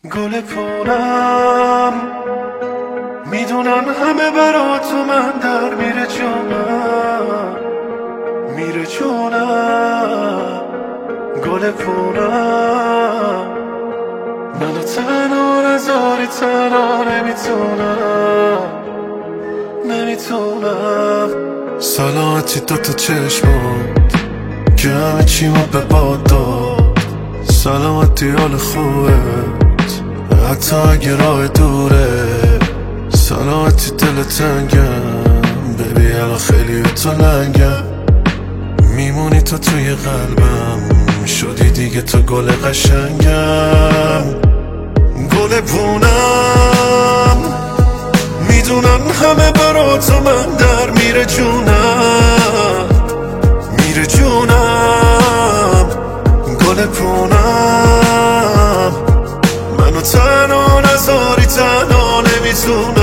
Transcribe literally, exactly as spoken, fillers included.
گل پونم میدونن همه برا تو من در میره جونم میره جونم گل پونم منو تنها نذاری تنها نمیتونم نمیتونم سلامتی دوتا چشمات که همه چیمو به باد داد سلامتی حال خوبت حتی اگه راه دوره سلامتی دل تنگم ببی الان خیلی تو لنگم میمونی تو توی قلبم شدی دیگه تو گل قشنگم گل پونم میدونن همه برا تو من در میره جونم میره جونم گل پونم منو تنها نذاری تنها نمیتونم